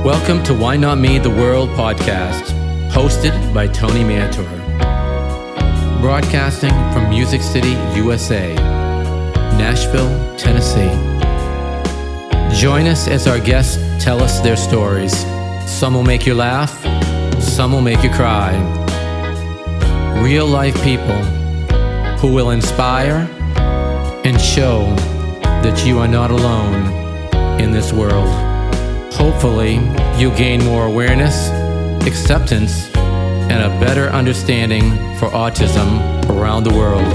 Welcome to Why Not Me, the World podcast, hosted by Tony Mantor. Broadcasting from Music City, USA, Nashville, Tennessee. Join us as our guests tell us their stories. Some will make you laugh, some will make you cry. Real life people who will inspire and show that you are not alone in this world. Hopefully, you'll gain more awareness, acceptance, and a better understanding for autism around the world.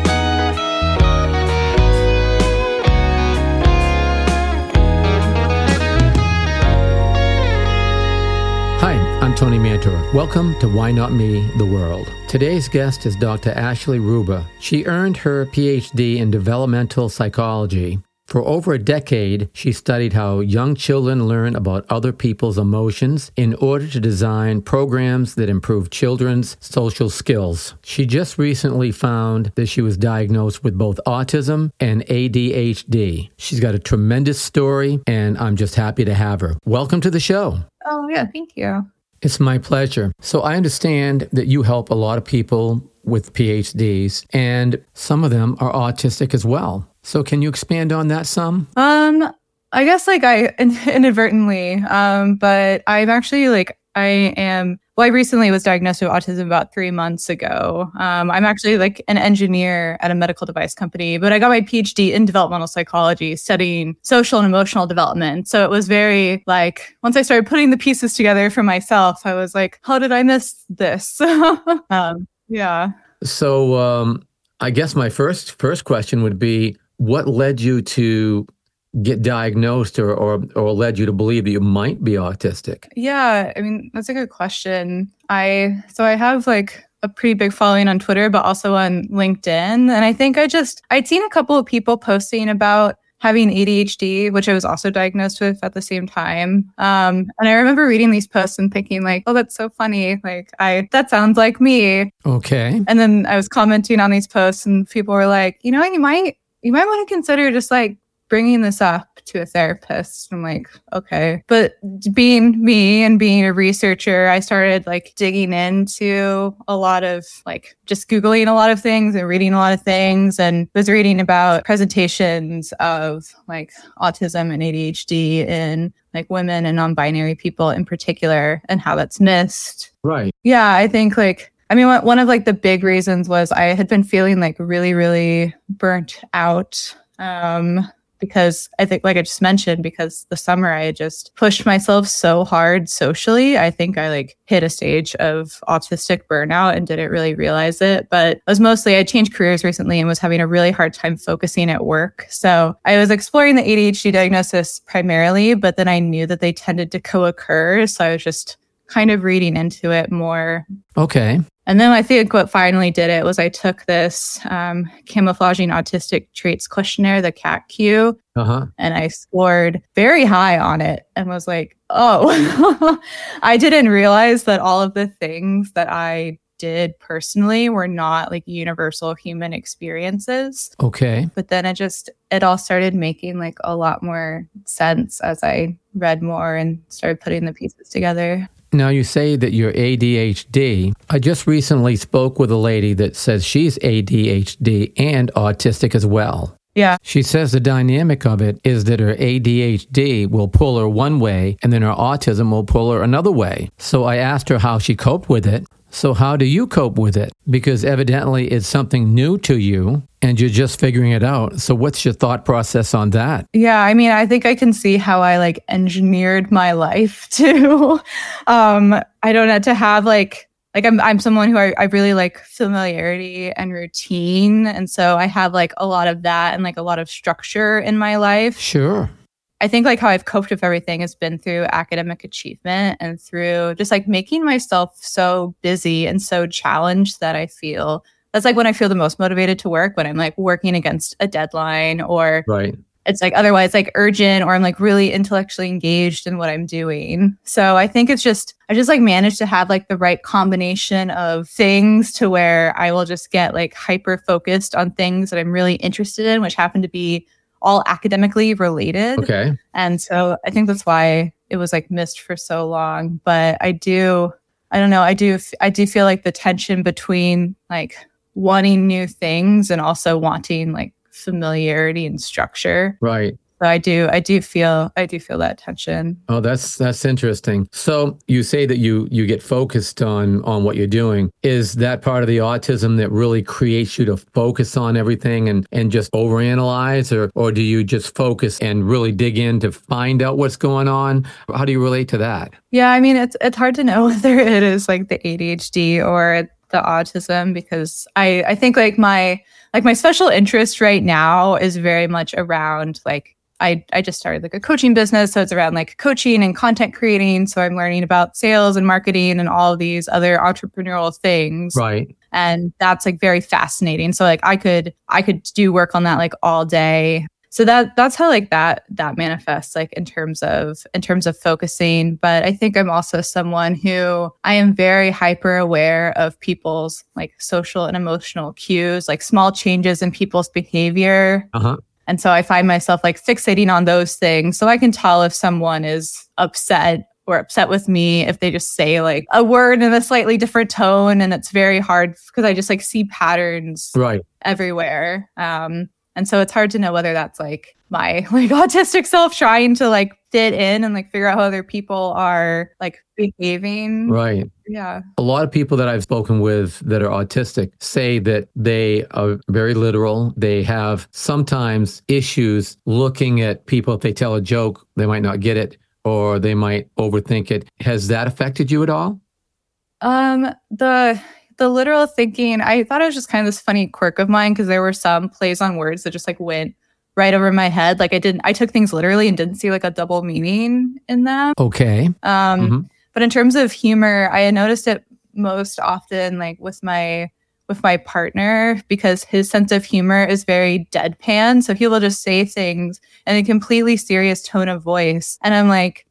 Hi, I'm Tony Mantor. Welcome to Why Not Me, the World. Today's guest is Dr. Ashley Ruba. She earned her PhD in developmental psychology. For over a decade, she studied how young children learn about other people's emotions in order to design programs that improve children's social skills. She just recently found that she was diagnosed with both autism and ADHD. She's got a tremendous story, and I'm just happy to have her. Welcome to the show. Oh, yeah, thank you. It's my pleasure. So I understand that you help a lot of people with PhDs, and some of them are autistic as well. So can you expand on that some? I guess I inadvertently, but I recently was diagnosed with autism about 3 months ago. I'm actually an engineer at a medical device company, but I got my PhD in developmental psychology, studying social and emotional development. So it was very once I started putting the pieces together for myself, I was like, how did I miss this? Yeah. So I guess my first question would be, what led you to get diagnosed or led you to believe that you might be autistic? Yeah, I mean, that's a good question. I have a pretty big following on Twitter, but also on LinkedIn. And I think I'd seen a couple of people posting about having ADHD, which I was also diagnosed with at the same time. And I remember reading these posts and thinking oh, that's so funny. That sounds like me. Okay. And then I was commenting on these posts and people were like, you might want to consider just bringing this up to a therapist. I'm like, okay. But being me and being a researcher, I started digging into a lot of just Googling a lot of things and reading a lot of things, and was reading about presentations of autism and ADHD in women and non-binary people in particular, and how that's missed. Right. Yeah, I think one of the big reasons was I had been feeling really, really burnt out. Because I think, I just mentioned, because the summer I had just pushed myself so hard socially. I think I hit a stage of autistic burnout and didn't really realize it. But I changed careers recently and was having a really hard time focusing at work. So I was exploring the ADHD diagnosis primarily, but then I knew that they tended to co-occur. So I was just kind of reading into it more. Okay. And then I think what finally did it was I took this camouflaging autistic traits questionnaire, the CAT-Q, and I scored very high on it and was like, oh, I didn't realize that all of the things that I did personally were not universal human experiences. Okay. But then it all started making a lot more sense as I read more and started putting the pieces together. Now, you say that you're ADHD. I just recently spoke with a lady that says she's ADHD and autistic as well. Yeah. She says the dynamic of it is that her ADHD will pull her one way and then her autism will pull her another way. So I asked her how she coped with it. So how do you cope with it? Because evidently it's something new to you and you're just figuring it out. So what's your thought process on that? Yeah, I mean, I think I can see how I engineered my life to, I don't know, to have I'm someone who I really like familiarity and routine. And so I have a lot of that and a lot of structure in my life. Sure. I think how I've coped with everything has been through academic achievement and through just making myself so busy and so challenged that I feel that's when I feel the most motivated to work, when I'm working against a deadline, or right. It's otherwise urgent, or I'm really intellectually engaged in what I'm doing. So I think I just managed to have the right combination of things to where I will just get hyper focused on things that I'm really interested in, which happen to be all academically related. Okay. And so I think that's why it was like missed for so long. But I don't know, I do feel like the tension between like wanting new things and also wanting like familiarity and structure. Right. So I do feel that tension. Oh, that's interesting. So you say that you get focused on what you're doing. Is that part of the autism that really creates you to focus on everything and just overanalyze, or do you just focus and really dig in to find out what's going on? How do you relate to that? Yeah, I mean, it's hard to know whether it is like the ADHD or the autism, because I think like my special interest right now is very much around like I just started like a coaching business. So it's around like coaching and content creating. So I'm learning about sales and marketing and all of these other entrepreneurial things. Right. And that's like very fascinating. So like I could do work on that like all day. So that's how like that manifests like in terms of focusing. But I think I'm also someone who I am very hyper aware of people's like social and emotional cues, like small changes in people's behavior. Uh-huh. And so I find myself like fixating on those things. So I can tell if someone is upset with me if they just say like a word in a slightly different tone. And it's very hard because I just like see patterns everywhere. And so it's hard to know whether that's like my like autistic self trying to like fit in and like figure out how other people are like behaving. Right. Yeah. A lot of people that I've spoken with that are autistic say that they are very literal. They have sometimes issues looking at people. If they tell a joke, they might not get it or they might overthink it. Has that affected you at all? The literal thinking, I thought it was just kind of this funny quirk of mine because there were some plays on words that just like went right over my head. Like I took things literally and didn't see like a double meaning in them. Okay. But in terms of humor, I had noticed it most often like with my partner because his sense of humor is very deadpan. So he will just say things in a completely serious tone of voice. And I'm like,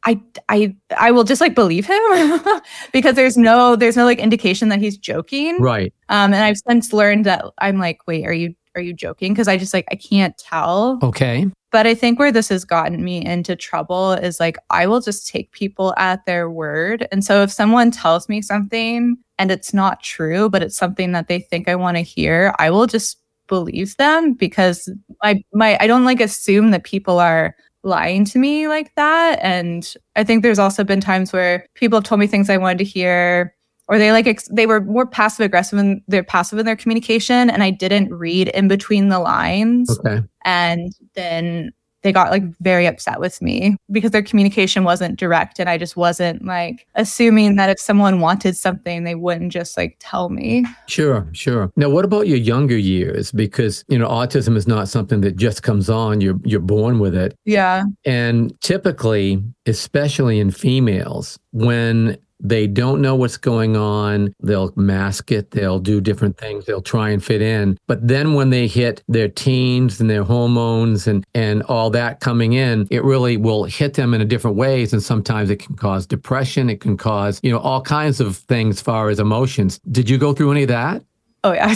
I will just like believe him because there's no like indication that he's joking. Right. And I've since learned that I'm like, wait, are you joking? Because I just like, I can't tell. Okay. But I think where this has gotten me into trouble is like, I will just take people at their word. And so if someone tells me something and it's not true, but it's something that they think I want to hear, I will just believe them because I don't like assume that people are lying to me like that. And I think there's also been times where people have told me things I wanted to hear, or they were more passive aggressive and they're passive in their communication, and I didn't read in between the lines. Okay. And then they got like very upset with me because their communication wasn't direct, and I just wasn't like assuming that if someone wanted something, they wouldn't just like tell me. Sure. Now, what about your younger years? Because, autism is not something that just comes on. You're born with it. Yeah. And typically, especially in females, when they don't know what's going on, they'll mask it, they'll do different things, they'll try and fit in. But then when they hit their teens and their hormones and all that coming in, it really will hit them in a different ways. And sometimes it can cause depression, it can cause, all kinds of things as far as emotions. Did you go through any of that? Oh, yeah.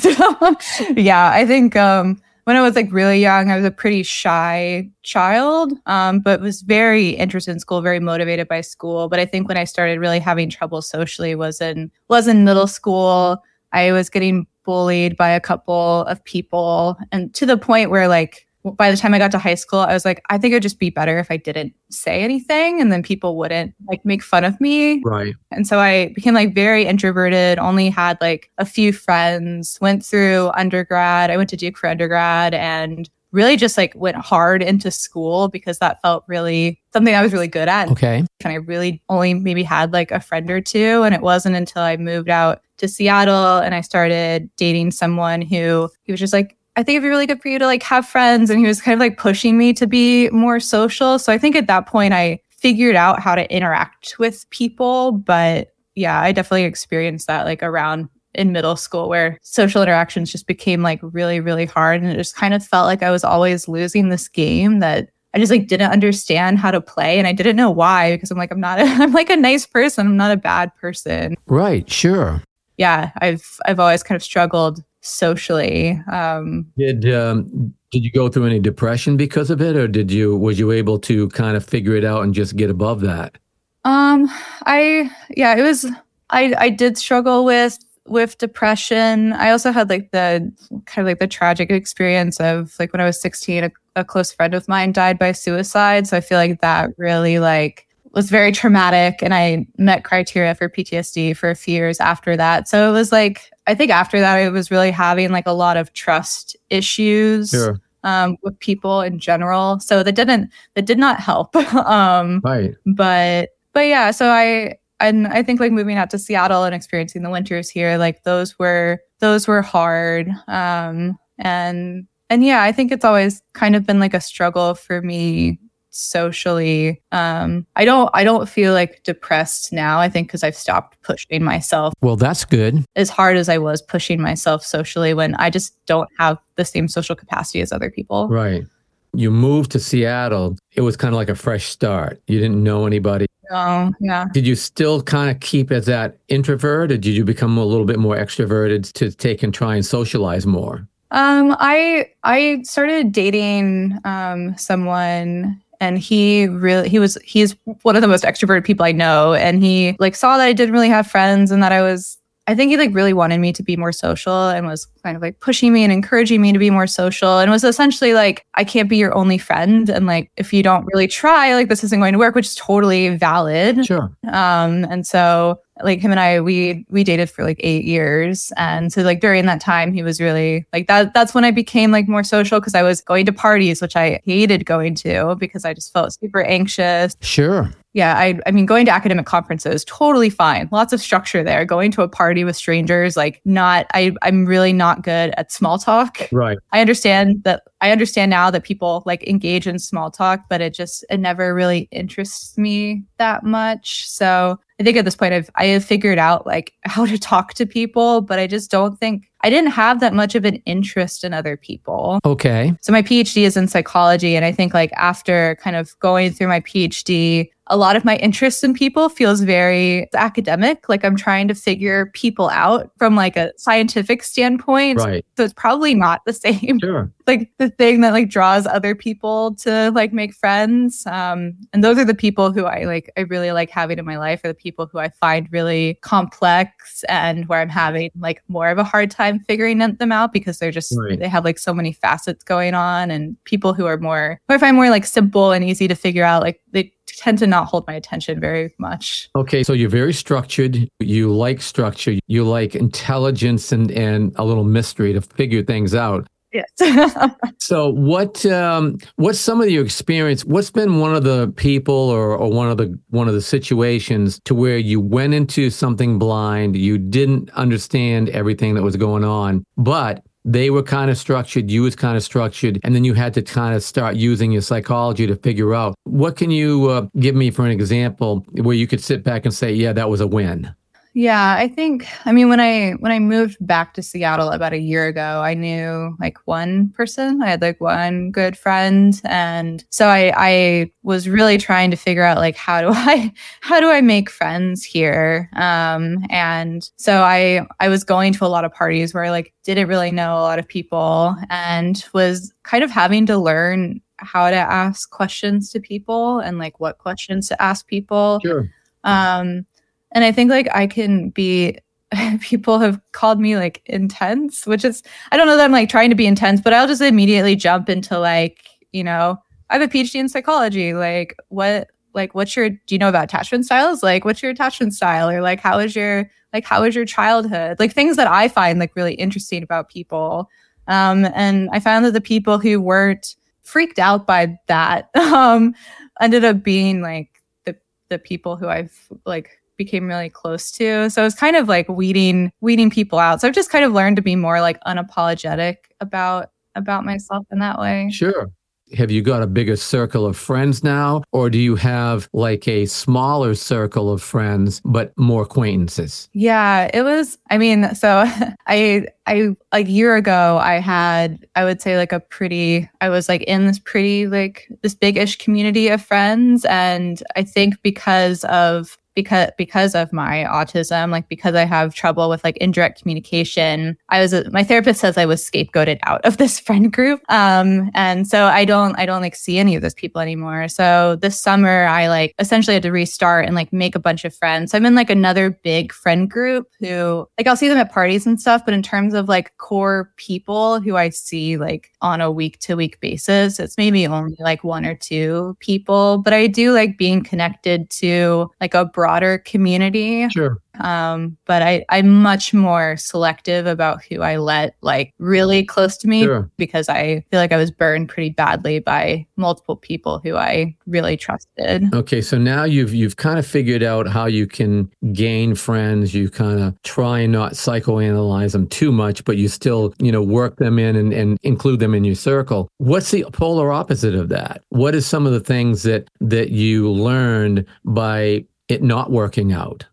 Yeah, I think when I was like really young, I was a pretty shy child, but was very interested in school, very motivated by school. But I think when I started really having trouble socially was in middle school. I was getting bullied by a couple of people, and to the point where like by the time I got to high school, I was like, I think it would just be better if I didn't say anything, and then people wouldn't like make fun of me. Right. And so I became like very introverted, only had like a few friends, went through undergrad. I went to Duke for undergrad and really just like went hard into school because that felt really something I was really good at. Okay. And I really only maybe had like a friend or two. And it wasn't until I moved out to Seattle and I started dating someone who he was just like, I think it'd be really good for you to like have friends. And he was kind of like pushing me to be more social. So I think at that point I figured out how to interact with people. But yeah, I definitely experienced that like around in middle school where social interactions just became like really, really hard. And it just kind of felt like I was always losing this game that I just like didn't understand how to play. And I didn't know why, because I'm like, I'm like a nice person. I'm not a bad person. Right. Sure. Yeah. I've always kind of struggled socially. Did you go through any depression because of it, or was you able to kind of figure it out and just get above that? It was, I did struggle with depression. I also had like the kind of like the tragic experience of like when I was 16, a close friend of mine died by suicide. So I feel like that really like was very traumatic, and I met criteria for PTSD for a few years after that. So it was like, I think after that, I was really having like a lot of trust issues. Sure. With people in general. So that did not help. Right. But yeah, so I think like moving out to Seattle and experiencing the winters here, like those were hard. And yeah, I think it's always kind of been like a struggle for me socially. I don't feel like depressed now, I think, because I've stopped pushing myself Well, that's good. as hard as I was pushing myself socially when I just don't have the same social capacity as other people. Right. You moved to Seattle. It was kind of like a fresh start. You didn't know anybody. Oh, yeah. Did you still kind of keep as that introvert, or did you become a little bit more extroverted to take and try and socialize more? I started dating someone, and he's one of the most extroverted people I know, and he like saw that I didn't really have friends and that I think he like really wanted me to be more social and was kind of like pushing me and encouraging me to be more social, and was essentially like, I can't be your only friend, and like if you don't really try, like this isn't going to work, which is totally valid. Sure. And so like him and I, we dated for like 8 years. And so like during that time, he was really like that's when I became like more social, because I was going to parties, which I hated going to because I just felt super anxious. Sure. Yeah, I mean, going to academic conferences, totally fine. Lots of structure there. Going to a party with strangers, like I'm really not good at small talk. Right. I understand now that people like engage in small talk, but it never really interests me that much. So I think at this point I have figured out like how to talk to people, but I just don't think I didn't have that much of an interest in other people. Okay. So my PhD is in psychology, and I think like after kind of going through my PhD, a lot of my interest in people feels very academic. Like I'm trying to figure people out from like a scientific standpoint. Right. So it's probably not the same. Sure. Like the thing that like draws other people to like make friends. And those are the people who I really like having in my life, are the people who I find really complex and where I'm having like more of a hard time figuring them out, because they're just, Right. they have like so many facets going on, and people who I find more like simple and easy to figure out, like they tend to not hold my attention very much. Okay. So you're very structured. You like structure. You like intelligence and a little mystery to figure things out. Yes. So what's some of your experience? What's been one of the people or one of the situations to where you went into something blind, you didn't understand everything that was going on, but they were kind of structured, you was kind of structured, and then you had to kind of start using your psychology to figure out. What can you give me for an example where you could sit back and say, yeah, that was a win? Yeah, I mean, when I moved back to Seattle about a year ago, I knew like one person. I had like one good friend. And so I was really trying to figure out like, how do I make friends here? And so I was going to a lot of parties where I like didn't really know a lot of people, and was kind of having to learn how to ask questions to people and like what questions to ask people. Sure. And I think like I can be, people have called me like intense, which is, I don't know that I'm like trying to be intense, but I'll just immediately jump into like, you know, I have a PhD in psychology. Do you know about attachment styles? Like, what's your attachment style? Or like, how was your childhood? Like things that I find like really interesting about people. And I found that the people who weren't freaked out by that, ended up being like the people who I've like became really close to. So it's kind of like weeding people out. So I've just kind of learned to be more like unapologetic about myself in that way. Sure. Have you got a bigger circle of friends now, or do you have like a smaller circle of friends, but more acquaintances? Yeah, it was, I mean, so I a year ago, I would say like I was like in this pretty, like this big-ish community of friends. And I think because of because of my autism, like because I have trouble with like indirect communication, my therapist says I was scapegoated out of this friend group. And so I don't like see any of those people anymore. So this summer I like essentially had to restart and like make a bunch of friends. So I'm in like another big friend group who like I'll see them at parties and stuff, but in terms of like core people who I see like on a week to week basis, it's maybe only like one or two people, but I do like being connected to like a broader community. Sure. But I'm much more selective about who I let like really close to me, Sure. because I feel like I was burned pretty badly by multiple people who I really trusted. Okay, so now you've kind of figured out how you can gain friends. You kind of try and not psychoanalyze them too much, but you still, work them in and include them in your circle. What's the polar opposite of that? What is some of the things that you learned by it not working out?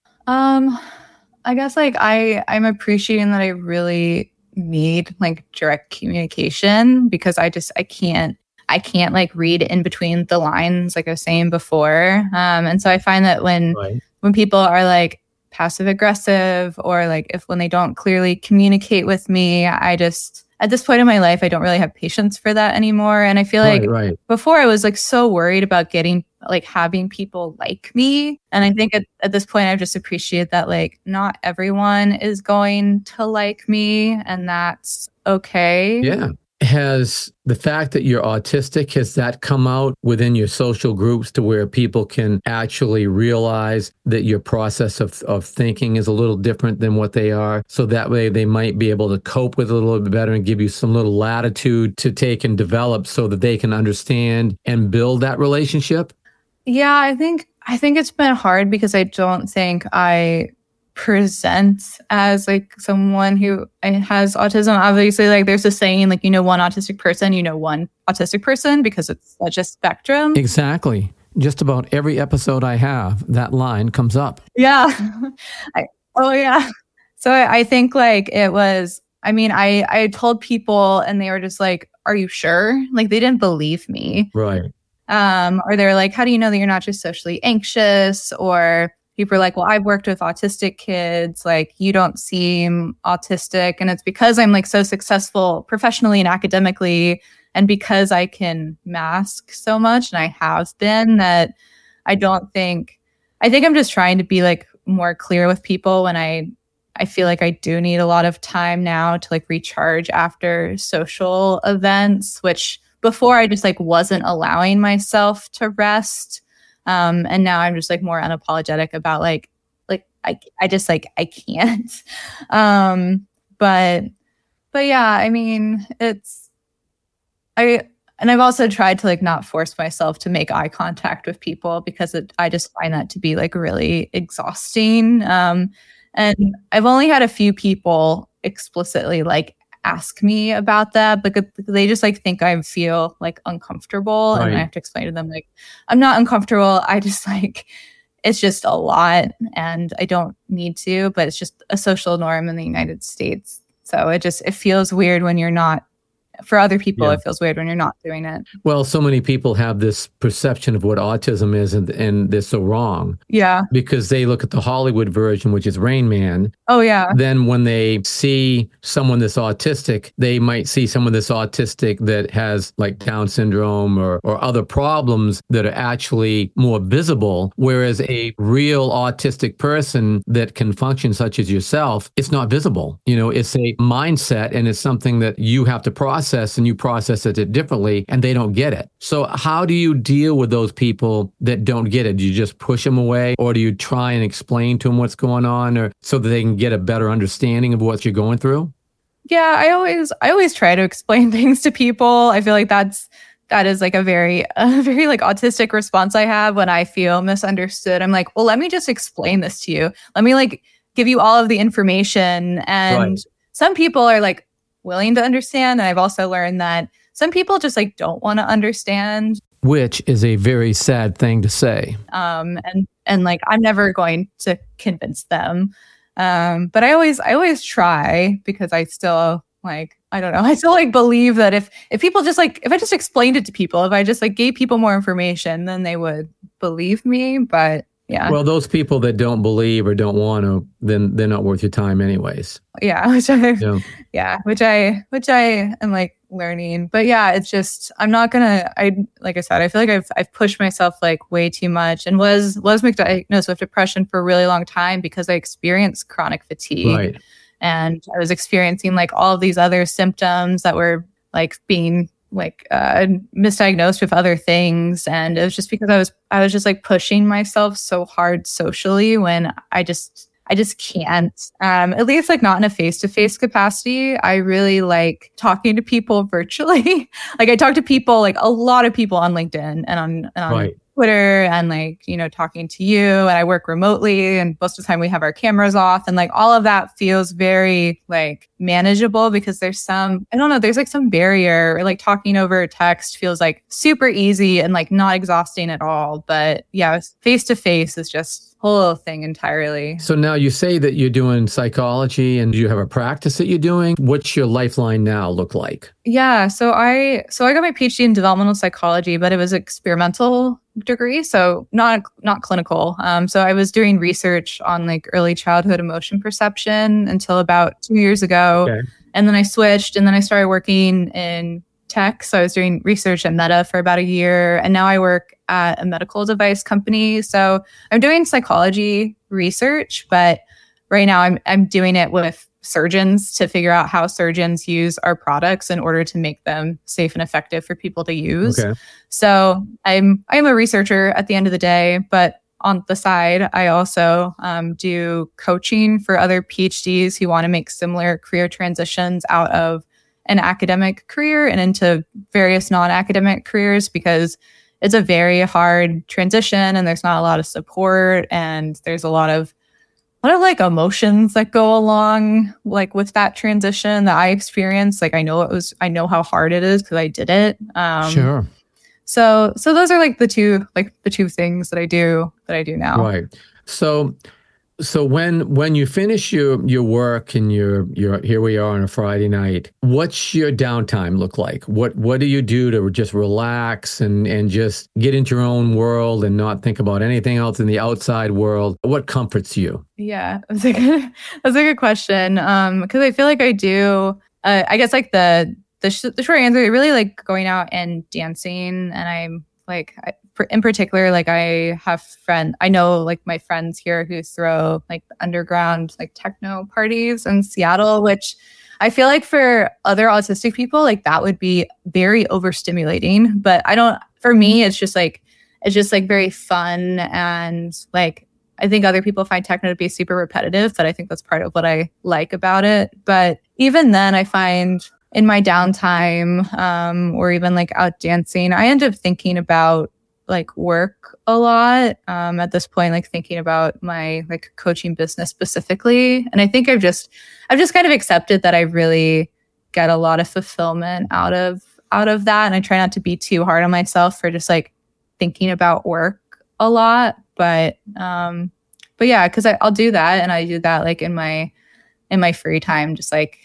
I guess like I'm appreciating that I really need like direct communication, because I can't like read in between the lines, like I was saying before. And so I find that when people are like passive aggressive, or like when they don't clearly communicate with me, at this point in my life, I don't really have patience for that anymore. And I feel like before I was like so worried about having people like me. And I think at this point, I've just appreciated that like not everyone is going to like me, and that's okay. Yeah. Has the fact that you're autistic, has that come out within your social groups to where people can actually realize that your process of thinking is a little different than what they are? So that way they might be able to cope with it a little bit better and give you some little latitude to take and develop so that they can understand and build that relationship? Yeah, I think it's been hard because I don't think I present as like someone who has autism. Obviously, like there's a saying like, one autistic person, one autistic person, because it's such a spectrum. Exactly. Just about every episode I have, that line comes up. Yeah. Yeah. So I think like it was, I told people and they were just like, are you sure? Like they didn't believe me. Right. Or they're like, how do you know that you're not just socially anxious? Or people are like, well, I've worked with autistic kids. Like, you don't seem autistic. And it's because I'm like so successful professionally and academically, and because I can mask so much, and I have been, that I think I'm just trying to be like more clear with people when I feel like I do need a lot of time now to like recharge after social events, which before I just like wasn't allowing myself to rest. And now I'm just like more unapologetic about like I just like I can't. But yeah, I've also tried to like not force myself to make eye contact with people, because I just find that to be like really exhausting. And I've only had a few people explicitly like ask me about that, because they just like think I feel like uncomfortable, and I have to explain to them like I'm not uncomfortable. I just like it's just a lot, and I don't need to, but it's just a social norm in the United States. So it feels weird when you're not. For other people, It feels weird when you're not doing it. Well, so many people have this perception of what autism is, and they're so wrong. Yeah. Because they look at the Hollywood version, which is Rain Man. Oh, yeah. Then when they see someone that's autistic, they might see someone that's autistic that has like Down syndrome or other problems that are actually more visible. Whereas a real autistic person that can function, such as yourself, it's not visible. It's a mindset, and it's something that you have to process, and you process it differently, and they don't get it. So how do you deal with those people that don't get it? Do you just push them away, or do you try and explain to them what's going on, or so that they can get a better understanding of what you're going through? Yeah, I always try to explain things to people. I feel like that is like a very like autistic response I have when I feel misunderstood. I'm like, well, let me just explain this to you. Let me like give you all of the information. And some people are like willing to understand. And I've also learned that some people just like don't want to understand. Which is a very sad thing to say. And like I'm never going to convince them. But I always try, because I still like, I don't know, I still like believe that if people just like, if I just explained it to people, if I just like gave people more information, then they would believe me. But Yeah. Well, those people that don't believe or don't want to, then they're not worth your time anyways. Yeah. Which I am like learning. But yeah, it's just, like I said, I feel like I've pushed myself like way too much, and was misdiagnosed with depression for a really long time because I experienced chronic fatigue. Right. And I was experiencing like all of these other symptoms that were like being like misdiagnosed with other things. And it was just because I was just like pushing myself so hard socially when I just can't, at least like not in a face-to-face capacity. I really like talking to people virtually. Like I talk to people, like a lot of people on LinkedIn and on Right. Twitter, and like, talking to you, and I work remotely, and most of the time we have our cameras off, and like all of that feels very like manageable because there's like some barrier, or like talking over text feels like super easy and like not exhausting at all. But yeah, face to face is just a whole thing entirely. So now you say that you're doing psychology, and do you have a practice that you're doing? What's your lifeline now look like? Yeah, so I got my PhD in developmental psychology, but it was experimental degree, so not clinical. So I was doing research on like early childhood emotion perception until about 2 years ago. Okay. And then I switched, and then I started working in tech. So I was doing research at Meta for about a year, and now I work at a medical device company. So I'm doing psychology research, but right now I'm doing it with surgeons to figure out how surgeons use our products in order to make them safe and effective for people to use. Okay. So I'm a researcher at the end of the day, but on the side, I also do coaching for other PhDs who want to make similar career transitions out of an academic career and into various non-academic careers, because it's a very hard transition and there's not a lot of support, and there's a lot of like emotions that go along like with that transition that I experienced. Like I know how hard it is because I did it. Sure. So those are like the two things that I do now. Right. So when you finish your work and you're here we are on a Friday night, what's your downtime look like? What do you do to just relax and just get into your own world and not think about anything else in the outside world? What comforts you? Yeah, that's a good question. Because I feel like I do. I guess like the short answer, I really like going out and dancing, and I'm like, in particular, like I know like my friends here who throw like underground like techno parties in Seattle, which I feel like for other autistic people, like that would be very overstimulating. But for me, it's just like very fun. And like, I think other people find techno to be super repetitive, but I think that's part of what I like about it. But even then I find in my downtime, or even like out dancing, I end up thinking about like work a lot at this point, like thinking about my like coaching business specifically. And I think I've just kind of accepted that I really get a lot of fulfillment out of that. And I try not to be too hard on myself for just like thinking about work a lot. But yeah, because I'll do that, and I do that like in my free time. Just like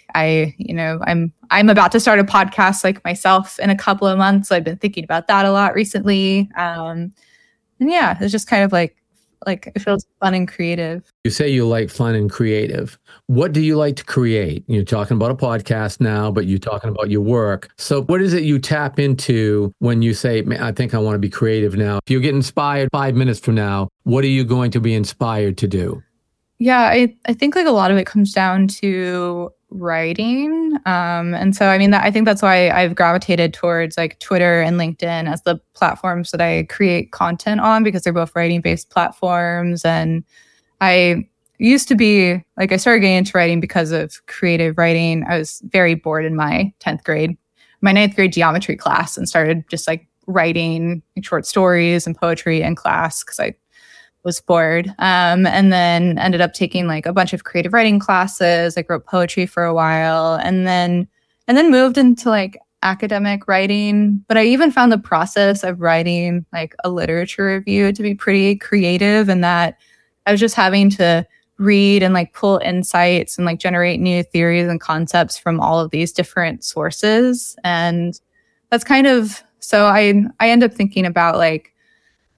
I'm about to start a podcast like myself in a couple of months. So I've been thinking about that a lot recently. And yeah, it's just kind of like it feels fun and creative. You say you like fun and creative. What do you like to create? You're talking about a podcast now, but you're talking about your work. So what is it you tap into when you say, I think I want to be creative now? If you get inspired 5 minutes from now, what are you going to be inspired to do? Yeah, I think like a lot of it comes down to writing. And so, I mean, I think that's why I've gravitated towards like Twitter and LinkedIn as the platforms that I create content on, because they're both writing-based platforms. And I used to be like, I started getting into writing because of creative writing. I was very bored in my 10th grade, my 9th grade geometry class, and started just like writing short stories and poetry in class because I was bored. And then ended up taking like a bunch of creative writing classes. I wrote poetry for a while, and then moved into like academic writing. But I even found the process of writing like a literature review to be pretty creative, and that I was just having to read and like pull insights and like generate new theories and concepts from all of these different sources. And that's kind of, so I end up thinking about like,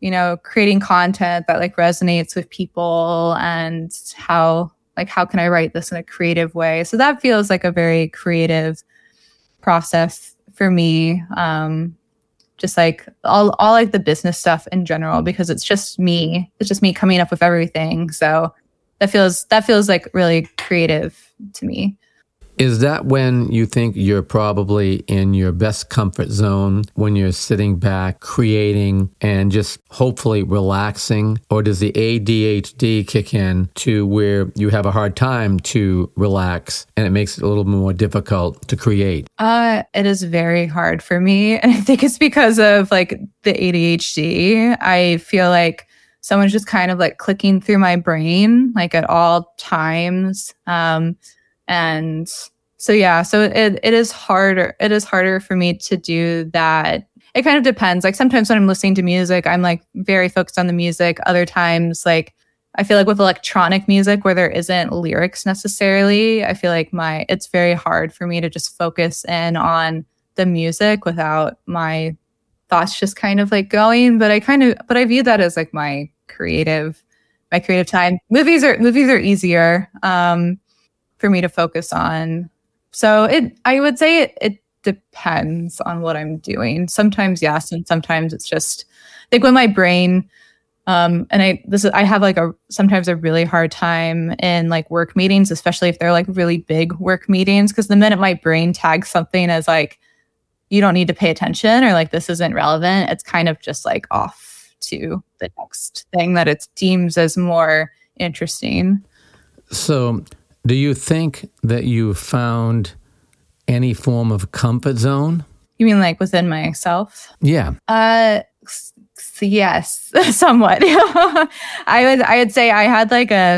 creating content that like resonates with people, and how can I write this in a creative way? So that feels like a very creative process for me. Just like all like the business stuff in general, because it's just me coming up with everything. So that feels like really creative to me. Is that when you think you're probably in your best comfort zone, when you're sitting back, creating, and just hopefully relaxing? Or does the ADHD kick in to where you have a hard time to relax and it makes it a little more difficult to create? It is very hard for me. And I think it's because of like the ADHD. I feel like someone's just kind of like clicking through my brain, like at all times. And so, it is harder. It is harder for me to do that. It kind of depends. Like sometimes when I'm listening to music, I'm like very focused on the music. Other times, like I feel like with electronic music where there isn't lyrics necessarily, I feel like it's very hard for me to just focus in on the music without my thoughts just kind of like going. But I view that as like my creative time. Movies are easier for me to focus on. So I would say it depends on what I'm doing. Sometimes yes, and sometimes it's just like when my brain I have like sometimes a really hard time in like work meetings, especially if they're like really big work meetings, because the minute my brain tags something as like you don't need to pay attention or like this isn't relevant, it's kind of just like off to the next thing that it deems as more interesting. So do you think that you found any form of comfort zone? You mean like within myself? Yeah. Yes, somewhat. I would say I had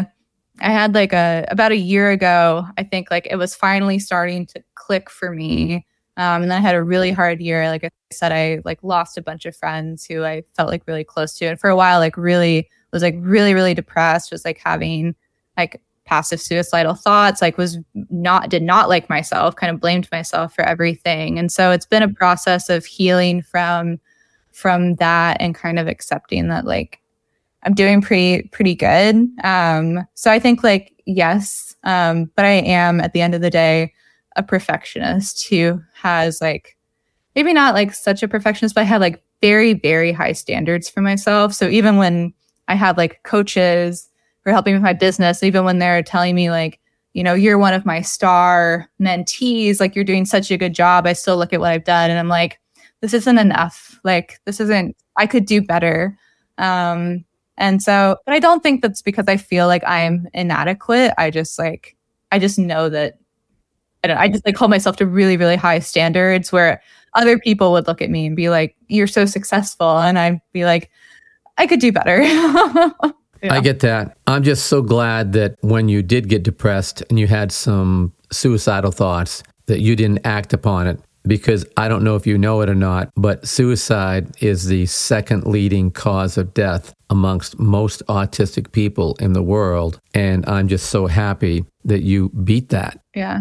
about a year ago, I think like it was finally starting to click for me. And then I had a really hard year. Like I said, I like lost a bunch of friends who I felt like really close to. And for a while, like really was like really, really depressed, was like having like passive suicidal thoughts, like did not like myself, kind of blamed myself for everything. And so it's been a process of healing from that and kind of accepting that like I'm doing pretty good. So I think like, yes, but I am at the end of the day a perfectionist who has like, maybe not like such a perfectionist, but I have like very, very high standards for myself. So even when I have like coaches for helping with my business, even when they're telling me like, you're one of my star mentees, like you're doing such a good job, I still look at what I've done and I'm like, this isn't enough. Like I could do better. And so, but I don't think that's because I feel like I'm inadequate. I just know that I just like hold myself to really, really high standards where other people would look at me and be like, you're so successful. And I'd be like, I could do better. Yeah. I get that. I'm just so glad that when you did get depressed and you had some suicidal thoughts, that you didn't act upon it. Because I don't know if you know it or not, but suicide is the second leading cause of death amongst most autistic people in the world. And I'm just so happy that you beat that. Yeah.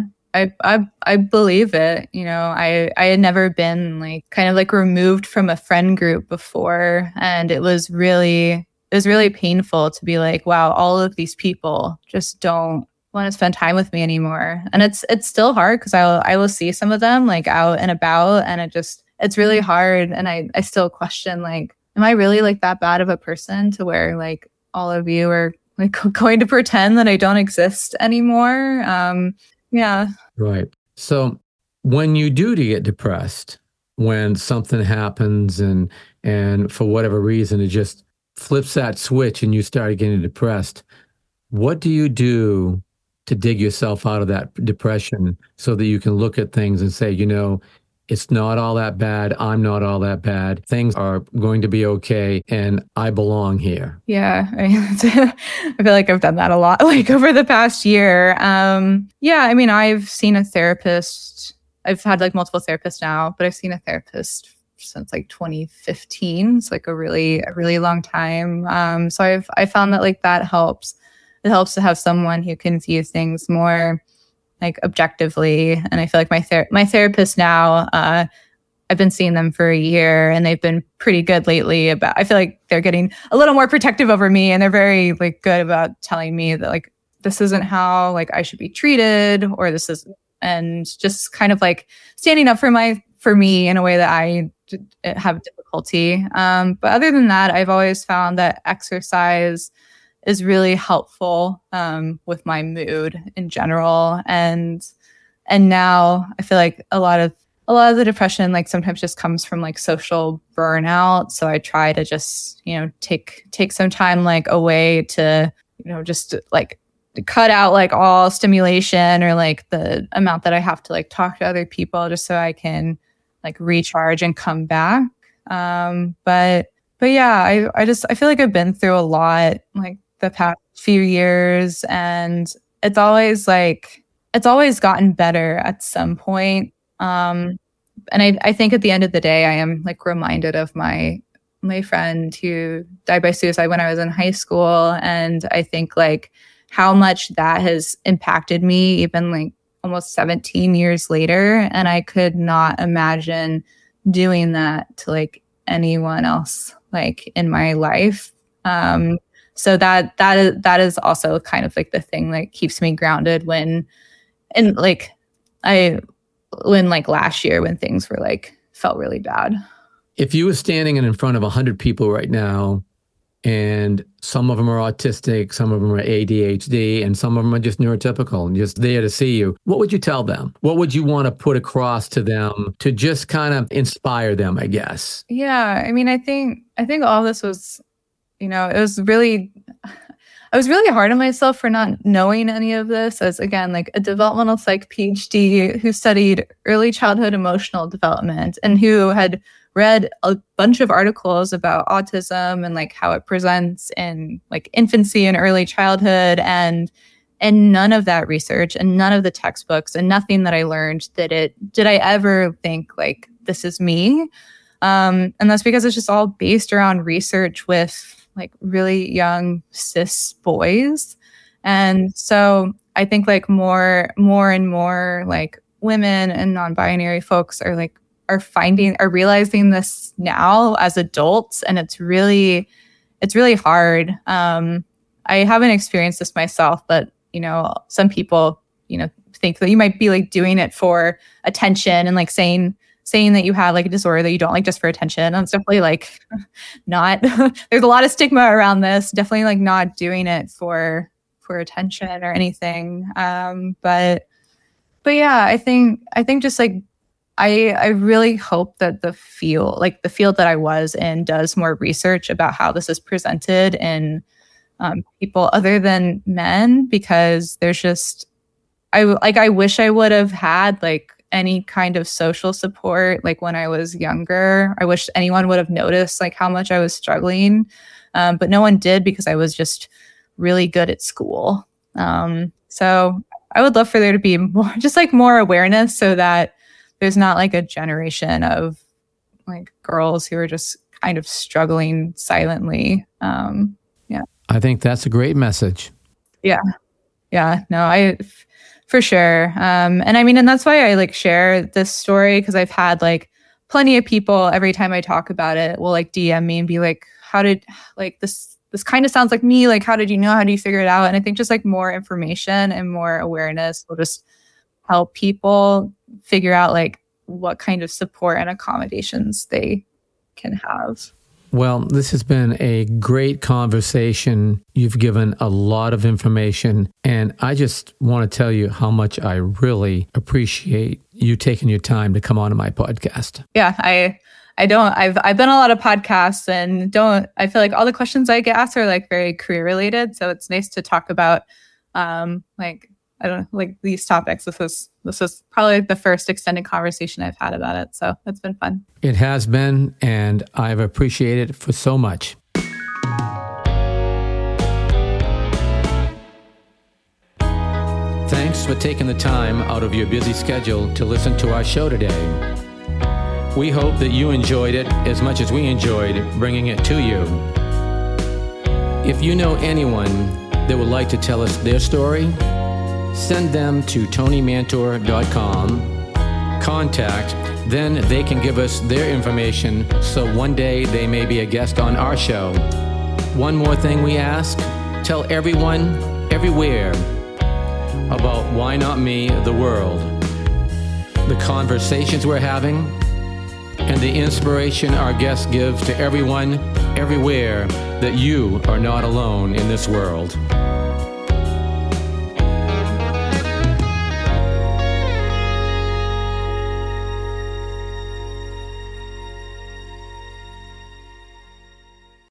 I believe it. I had never been like kind of like removed from a friend group before. And it was really painful to be like, wow, all of these people just don't want to spend time with me anymore. And it's still hard because I will see some of them like out and about, and it's really hard. And I still question like, am I really like that bad of a person to where like all of you are like going to pretend that I don't exist anymore? Yeah. Right. So when you do get depressed, when something happens and for whatever reason it just flips that switch and you start getting depressed, what do you do to dig yourself out of that depression so that you can look at things and say, it's not all that bad. I'm not all that bad. Things are going to be okay. And I belong here. Yeah. I feel like I've done that a lot, like over the past year. I mean, I've seen a therapist. I've had like multiple therapists now, but I've seen a therapist since like 2015. It's like a really long time. So I found that like that helps. It helps to have someone who can view things more like objectively. And I feel like my therapist now I've been seeing them for a year, and they've been pretty good lately about, I feel like they're getting a little more protective over me, and they're very like good about telling me that like, this isn't how like I should be treated, or this is, and just kind of like standing up for me in a way that I have difficulty. But other than that, I've always found that exercise is really helpful with my mood in general. And now I feel like a lot of the depression like sometimes just comes from like social burnout. So I try to just, take some time like away to, just like cut out like all stimulation or like the amount that I have to like talk to other people, just so I can like recharge and come back. But yeah, I feel like I've been through a lot like the past few years, and it's always gotten better at some point. And I think at the end of the day, I am like reminded of my friend who died by suicide when I was in high school. And I think like how much that has impacted me even like almost 17 years later. And I could not imagine doing that to like anyone else like in my life. So that is also kind of like the thing that keeps me grounded when last year when things were like felt really bad. If you were standing in front of 100 people right now, and some of them are autistic, some of them are ADHD, and some of them are just neurotypical and just there to see you, what would you tell them? What would you want to put across to them to just kind of inspire them, I guess? Yeah, I mean, I think all this was, it was really, I was really hard on myself for not knowing any of this, as again, like a developmental psych PhD who studied early childhood emotional development and who had read a bunch of articles about autism and like how it presents in like infancy and early childhood, and none of that research and none of the textbooks and nothing that I learned did I ever think like this is me. And that's because it's just all based around research with like really young cis boys. And so I think like more and more like women and non-binary folks are realizing this now as adults, and it's really hard. I haven't experienced this myself, but some people think that you might be like doing it for attention and like saying that you have like a disorder that you don't like just for attention. And it's definitely like not. There's a lot of stigma around this. Definitely like not doing it for attention or anything. But yeah, I think just like. I really hope that the field that I was in does more research about how this is presented in people other than men, because there's just, I wish I would have had like any kind of social support like when I was younger. I wish anyone would have noticed like how much I was struggling, but no one did because I was just really good at school. So I would love for there to be more awareness, so that there's not like a generation of like girls who are just kind of struggling silently. Yeah. I think that's a great message. Yeah. No, for sure. And I mean, and that's why I like share this story, because I've had like plenty of people every time I talk about it will like DM me and be like, how did like this kind of sounds like me? Like, how did you know? How do you figure it out? And I think just like more information and more awareness will just help people figure out like what kind of support and accommodations they can have. Well, this has been a great conversation. You've given a lot of information, and I just want to tell you how much I really appreciate you taking your time to come on to my podcast. Yeah, I've been on a lot of podcasts, and I feel like all the questions I get asked are like very career related. So it's nice to talk about like these topics. This was probably the first extended conversation I've had about it. So it's been fun. It has been, and I've appreciated it for so much. Thanks for taking the time out of your busy schedule to listen to our show today. We hope that you enjoyed it as much as we enjoyed bringing it to you. If you know anyone that would like to tell us their story, send them to tonymantor.com, contact Then they can give us their information so one day they may be a guest on our show. One more thing we ask, tell everyone, everywhere, about Why Not Me, the world, the conversations we're having, and the inspiration our guests give to everyone, everywhere, that you are not alone in this world.